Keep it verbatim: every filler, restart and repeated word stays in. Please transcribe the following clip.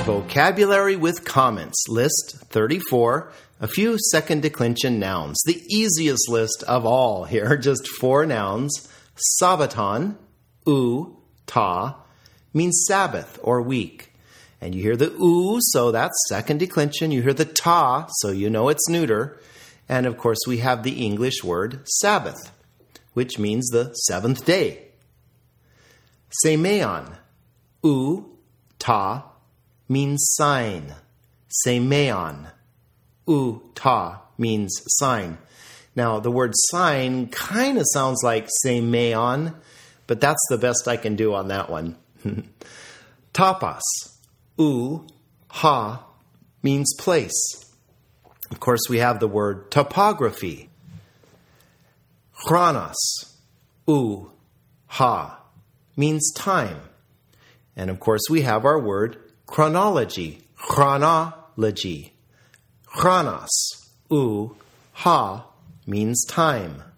Vocabulary with comments. List thirty-four. A few second declension nouns. The easiest list of all here. Just four nouns. Sabaton, u, ta, means Sabbath or week. And you hear the u, so that's second declension. You hear the ta, so you know it's neuter. And of course, we have the English word Sabbath, which means the seventh day. Semeon, u, ta, means sign. Semeon, u, ta, means sign. Now, the word sign kind of sounds like semeon, but that's the best I can do on that one. Tapas, u, ha, means place. Of course, we have the word topography. Chronos, u, ha, means time. And of course, we have our word chronology. Chronology. Chronos, u, ha, means time.